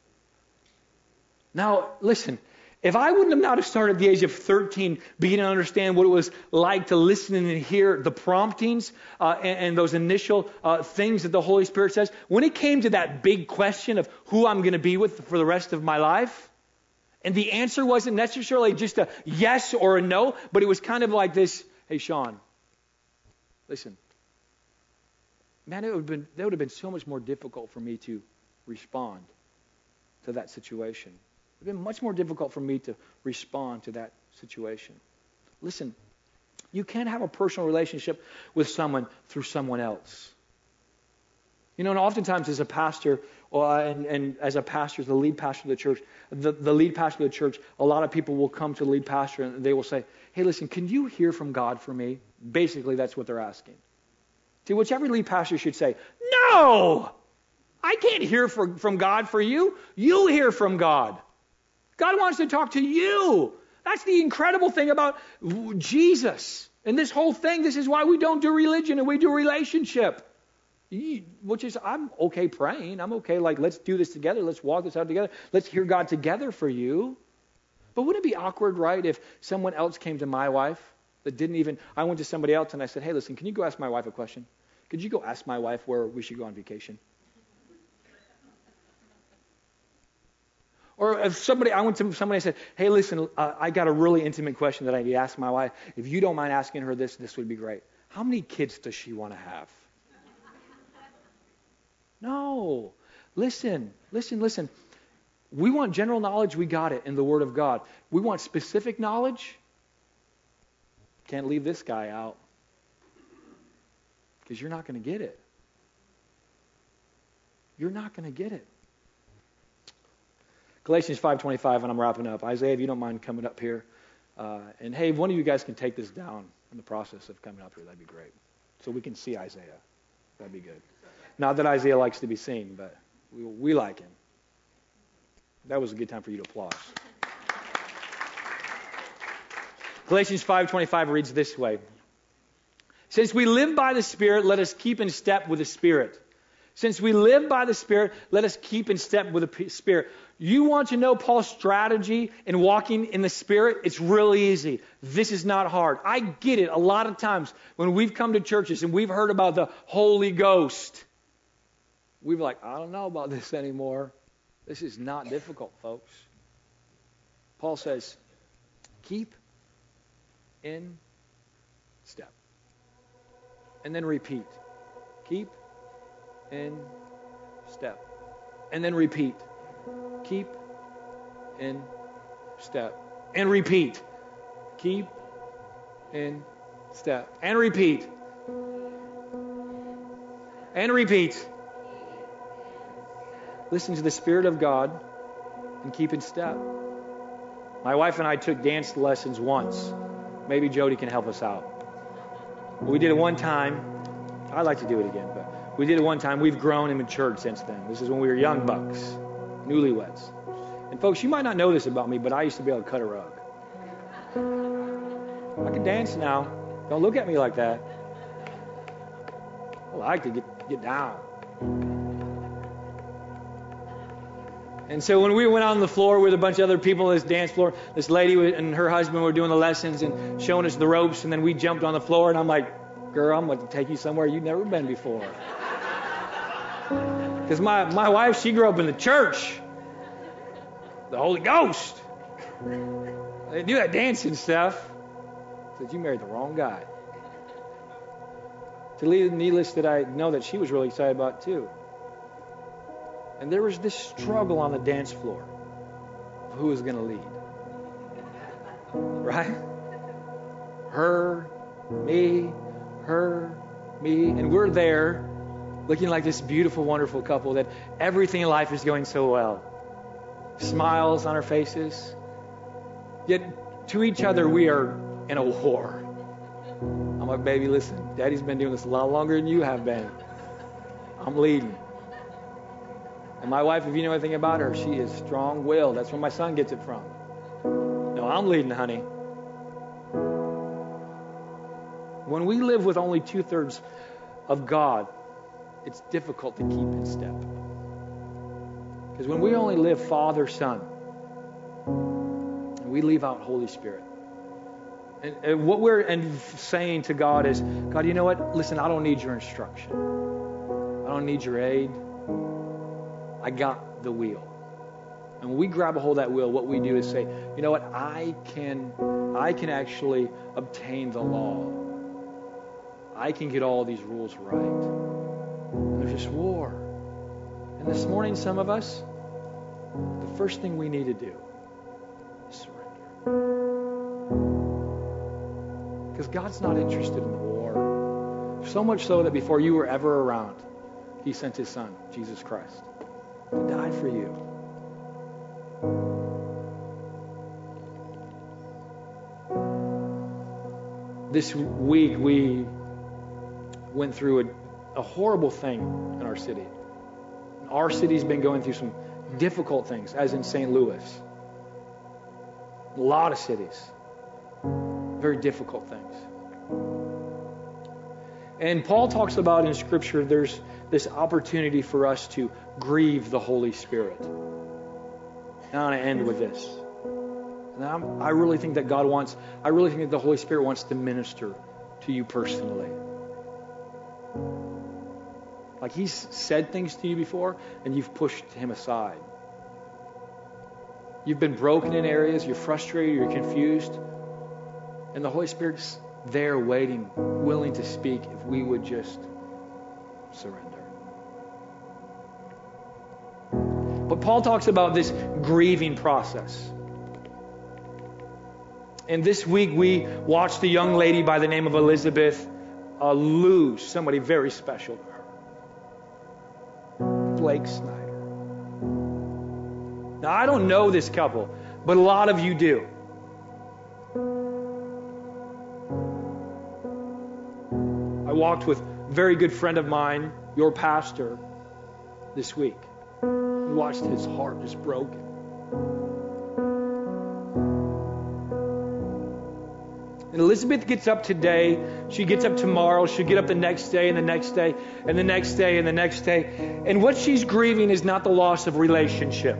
Now, listen, if I wouldn't have now started at the age of thirteen, beginning to understand what it was like to listen and hear the promptings uh, and, and those initial uh, things that the Holy Spirit says, when it came to that big question of who I'm going to be with for the rest of my life, and the answer wasn't necessarily just a yes or a no, but it was kind of like this, hey, Sean, listen, man, it would have been, that would have been so much more difficult for me to respond to that situation. It would have been much more difficult for me to respond to that situation. Listen, you can't have a personal relationship with someone through someone else. You know, and oftentimes as a pastor, uh, and, and as a pastor, the lead pastor of the church, the, the lead pastor of the church, a lot of people will come to the lead pastor and they will say, hey, listen, can you hear from God for me? Basically, that's what they're asking. See, which every lead pastor should say, no, I can't hear for, from God for you. You hear from God. God wants to talk to you. That's the incredible thing about Jesus. And this whole thing, this is why we don't do religion and we do relationship. Which is, I'm okay praying. I'm okay, like, let's do this together. Let's walk this out together. Let's hear God together for you. But wouldn't it be awkward, right, if someone else came to my wife that didn't even, I went to somebody else and I said, hey, listen, can you go ask my wife a question? Could you go ask my wife where we should go on vacation? Or if somebody, I went to somebody and said, hey, listen, uh, I got a really intimate question that I need to ask my wife. If you don't mind asking her this, this would be great. How many kids does she want to have? No. Listen, listen, listen. We want general knowledge, we got it in the Word of God. We want specific knowledge, can't leave this guy out because you're not going to get it. You're not going to get it. Galatians five twenty-five, and I'm wrapping up. Isaiah, if you don't mind coming up here. Uh, and hey, if one of you guys can take this down in the process of coming up here, that'd be great. So we can see Isaiah. That'd be good. Not that Isaiah likes to be seen, but we, we like him. That was a good time for you to applaud. Galatians five twenty-five reads this way. Since we live by the Spirit, let us keep in step with the Spirit. Since we live by the Spirit, let us keep in step with the Spirit. You want to know Paul's strategy in walking in the Spirit? It's really easy. This is not hard. I get it. A lot of times when we've come to churches and we've heard about the Holy Ghost, we're like, I don't know about this anymore. This is not difficult, folks. Paul says, keep in step. And then repeat. Keep in step. And then repeat. Keep in step. And repeat. Keep in step. And repeat. And repeat. Listen to the Spirit of God and keep in step. My wife and I took dance lessons once. Maybe Jody can help us out. We did it one time. I'd like to do it again, but we did it one time. We've grown and matured since then. This is when we were young bucks, newlyweds. And folks, you might not know this about me, but I used to be able to cut a rug. I can dance now. Don't look at me like that. I like to get, get down. And so when we went out on the floor with a bunch of other people on this dance floor, this lady and her husband were doing the lessons and showing us the ropes, and then we jumped on the floor, and I'm like, girl, I'm going to take you somewhere you've never been before. Because my, my wife, she grew up in the church. The Holy Ghost. They do that dancing stuff. Said, you married the wrong guy. To leave needless that I know that she was really excited about it too. And there was this struggle on the dance floor of who was going to lead. Right? Her, me, her, me. And we're there looking like this beautiful, wonderful couple that everything in life is going so well. Smiles on our faces. Yet to each other we are in a war. I'm like, baby, listen, Daddy's been doing this a lot longer than you have been. I'm leading. And my wife, if you know anything about her, she is strong-willed. That's where my son gets it from. No, I'm leading, honey. When we live with only two-thirds of God, it's difficult to keep in step. Because when we only live Father, Son, and we leave out Holy Spirit, and, and what we're and saying to God is, God, you know what? Listen, I don't need your instruction. I don't need your aid. I got the wheel. And when we grab a hold of that wheel, what we do is say, you know what? I can, I can actually obtain the law. I can get all these rules right. And there's this war. And this morning, some of us, the first thing we need to do is surrender. Because God's not interested in the war. So much so that before you were ever around, He sent His Son, Jesus Christ, to die for you. This week we went through a, a horrible thing in our city. Our city's been going through some difficult things, as in Saint Louis. A lot of cities. Very difficult things. And Paul talks about in Scripture there's this opportunity for us to grieve the Holy Spirit. And I want to end with this. And I'm, I really think that God wants, I really think that the Holy Spirit wants to minister to you personally. Like He's said things to you before and you've pushed Him aside. You've been broken in areas, you're frustrated, you're confused. And the Holy Spirit's there waiting, willing to speak if we would just surrender. But Paul talks about this grieving process. And this week we watched a young lady by the name of Elizabeth uh, lose somebody very special to her. Blake Snyder. Now, I don't know this couple, but a lot of you do. I walked with a very good friend of mine, your pastor, this week. We watched his heart just broken. And Elizabeth gets up today, she gets up tomorrow, she'll get up the next day and the next day and the next day and the next day. And what she's grieving is not the loss of relationship.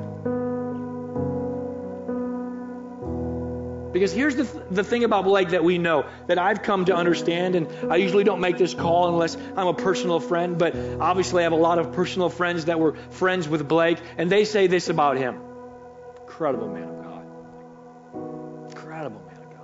Because here's the, th- the thing about Blake that we know, that I've come to understand, and I usually don't make this call unless I'm a personal friend, but obviously I have a lot of personal friends that were friends with Blake, and they say this about him. Incredible man of God. Incredible man of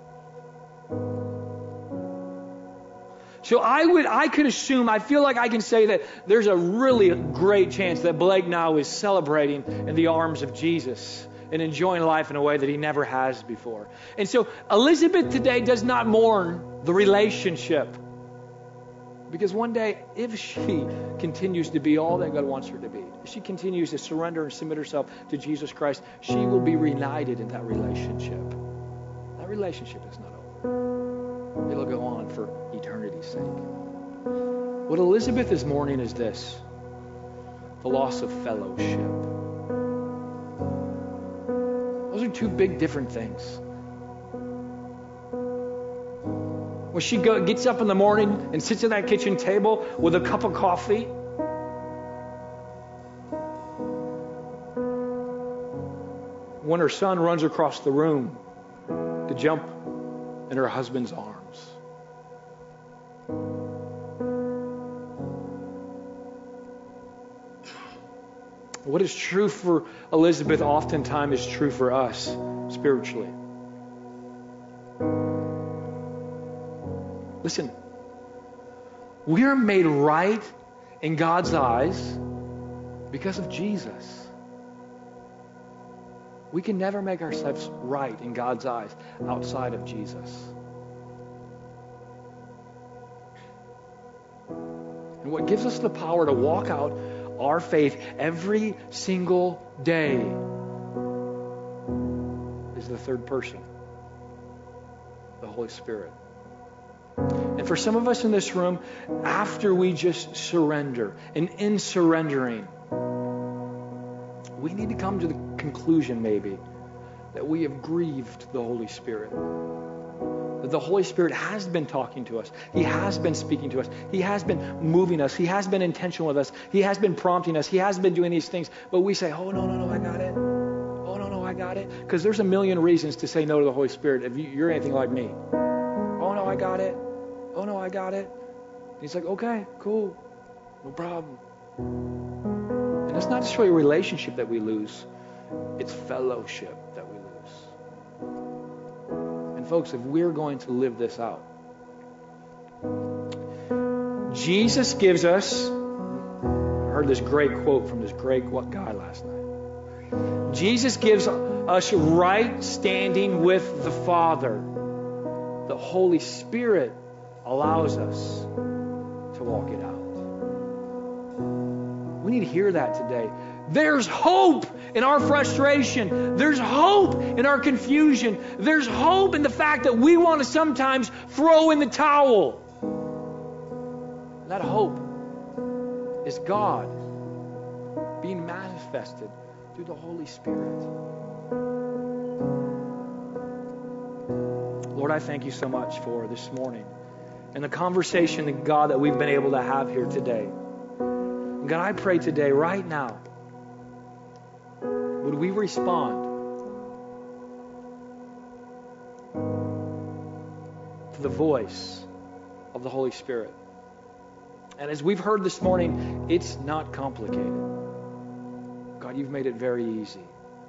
God. So I would, I could assume, I feel like I can say that there's a really great chance that Blake now is celebrating in the arms of Jesus and enjoying life in a way that he never has before. And so Elizabeth today does not mourn the relationship. Because one day, if she continues to be all that God wants her to be, if she continues to surrender and submit herself to Jesus Christ, she will be reunited in that relationship. That relationship is not over. It'll go on for eternity's sake. What Elizabeth is mourning is this: the loss of fellowship. Those are two big different things. When she go, gets up in the morning and sits at that kitchen table with a cup of coffee, when her son runs across the room to jump in her husband's arms. What is true for Elizabeth oftentimes is true for us spiritually. Listen, we are made right in God's eyes because of Jesus. We can never make ourselves right in God's eyes outside of Jesus. And what gives us the power to walk out our faith every single day is the third person, the Holy Spirit. And for some of us in this room, after we just surrender, and in surrendering, we need to come to the conclusion maybe that we have grieved the Holy Spirit. That the Holy Spirit has been talking to us. He has been speaking to us. He has been moving us. He has been intentional with us. He has been prompting us. He has been doing these things. But we say, oh, no, no, no, I got it. Oh, no, no, I got it. Because there's a million reasons to say no to the Holy Spirit if you're anything like me. Oh, no, I got it. Oh, no, I got it. And he's like, okay, cool. No problem. And it's not just really a relationship that we lose. It's fellowship that we lose. And folks, if we're going to live this out, Jesus gives us, I heard this great quote from this great guy last night. Jesus gives us right standing with the Father. The Holy Spirit allows us to walk it out. We need to hear that today. There's hope in our frustration. There's hope in our confusion. There's hope in the fact that we want to sometimes throw in the towel. That hope is God being manifested through the Holy Spirit. Lord, I thank you so much for this morning and the conversation, God, that we've been able to have here today. And God, I pray today, right now, would we respond to the voice of the Holy Spirit? And as we've heard this morning, it's not complicated. God, you've made it very easy.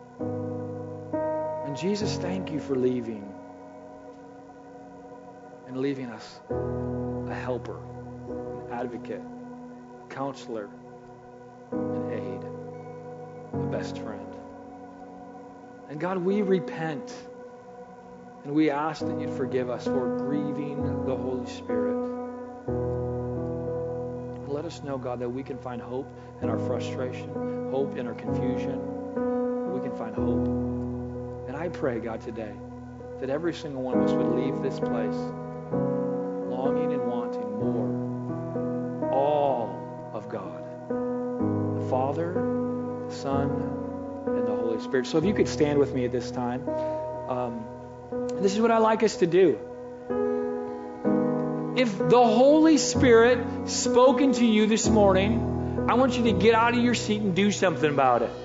And Jesus, thank you for leaving and leaving us a helper, an advocate, a counselor, an aid, a best friend. And God, we repent And we ask that you'd forgive us for grieving the Holy Spirit. And let us know, God, that we can find hope in our frustration, hope in our confusion. We can find hope. And I pray, God, today that every single one of us would leave this place longing and wanting more, all of God, the Father, the Son, and the Holy Spirit. So if you could stand with me at this time. Um, this is what I like us to do. If the Holy Spirit spoken to you this morning, I want you to get out of your seat and do something about it.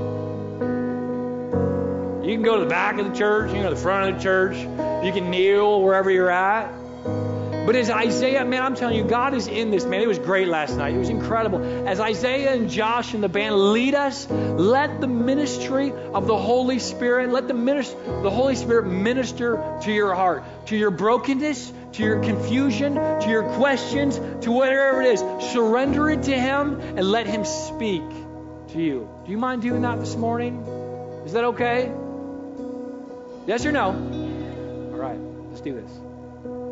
You can go to the back of the church, you can go to the front of the church, you can kneel wherever you're at. But as Isaiah, man, I'm telling you, God is in this, man. It was great last night. It was incredible. As Isaiah and Josh and the band lead us, let the ministry of the Holy Spirit, let the minister, the Holy Spirit minister to your heart, to your brokenness, to your confusion, to your questions, to whatever it is. Surrender it to Him and let Him speak to you. Do you mind doing that this morning? Is that okay? Yes or no? All right, let's do this.